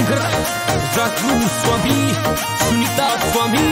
Singer Raju स्वामी, सुनीता स्वामी।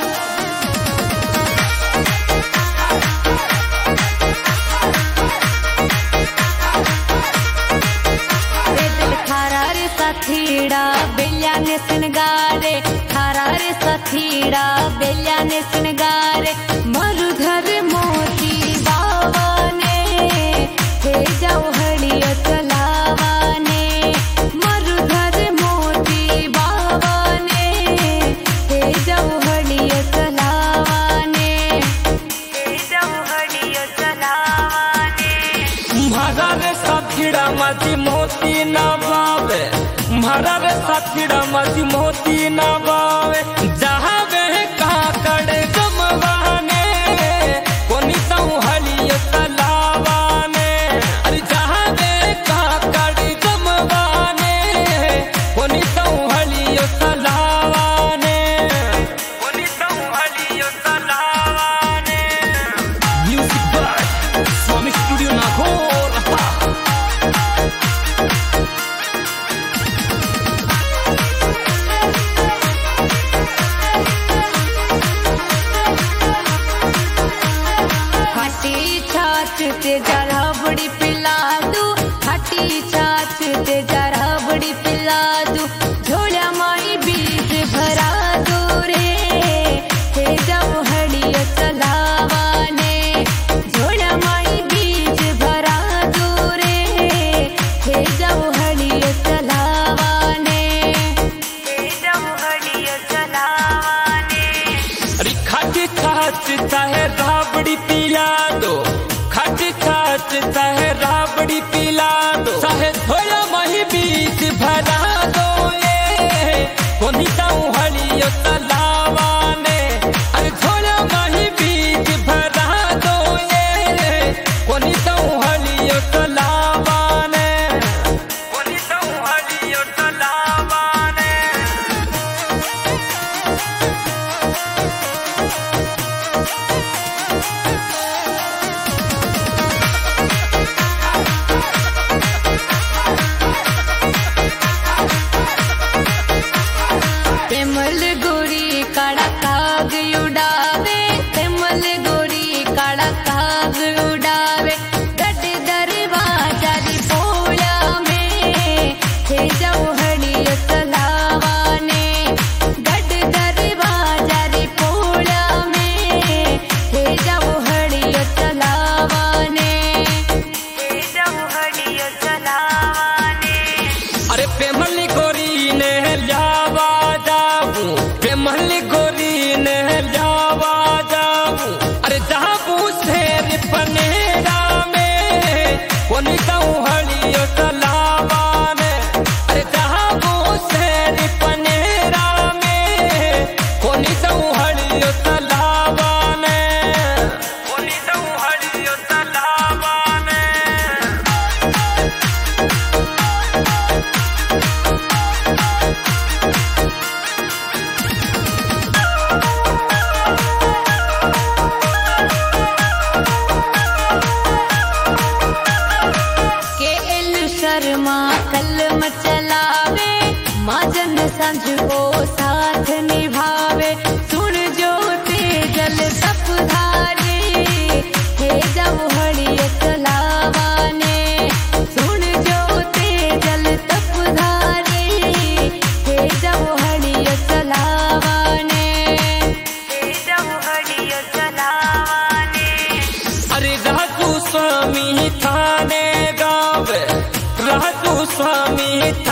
साथीड़ा बेलिया ने सिनगारे, थारा रे साथीड़ा बेलिया ने सिनगारे, मरुधर मोती बाबा ने हे जाओ हड़िया चलावा ने, मरुधर मोती बाबा ने हे जाओ हड़िया चलावा ने, हे जाओ हड़िया चलावा ने। म्हारा रे साथीड़ा माजी मोती ना बावे, म्हारा रे साथीड़ा माजी मोती ना बावे, जहाँ वे काकड़ गमवाने कोनी ताऊ हलिया तलावाने, अरे जहाँ वे काकड़ गमवाने कोनी ताऊ हलिया तलावाने, कोनी ताऊ हलिया तलावाने। Music by Swami studio Nagaur. ते जरा बड़ी पिला दू, हटी छाछ ते जरा बड़ी पिला दू, झोला माई बीज भरा दो रे, हे जाओ हड़िया चलावा ने, झोला माई बीज भरा दो रे, हे जाओ हड़िया चलावा ने, हे जाओ हड़िया चलावा ने। अरे खाटी छाछ चाहे राबड़ी पिला दो, खाटी छाछ चाहे राबड़ी पिला दो, चाहे थोड़ा मही बीज भरा दो ये कोनी ताऊ हलिया तलावाने, अरे थोड़ा मही बीज भरा दो ये कोनी ताऊ हलिया तलावाने, कोनी ताऊ हलिया तलावाने। तेमल गोरी काड़ा काग उड़ावे, तेमल गोरी काड़ा काग उड़ावे, गट दरवाजा दी पोला में हे जाओ हड़िया चलावा ने, गट दरवाजा दी पोला में हे जाओ हड़िया चलावा ने, हे जाओ हड़िया चलावा ने। अरे पेमली गोरी ने जावा जाबू, पेमली गोरी ने जावा जाबू, अरे जाबू शेर पनेरा में कोनी ताऊ हलिया तलावाने, अरे जाबू शेर पनेरा में कोनी ताऊ हलिया तलावाने, कोनी ताऊ हलिया तलावाने। शर्मा कलम चलावे, माजन संझ को साथ निभावे, सुन जो तेजल तपधारे, हे जाओ हड़िया चलावा ने, सुन जो तेजल तपधारे, हे जाओ हड़िया चलावा ने, हे जाओ हड़िया चलावा ने। अरे राजू स्वामी थाने गावे, राजू स्वामी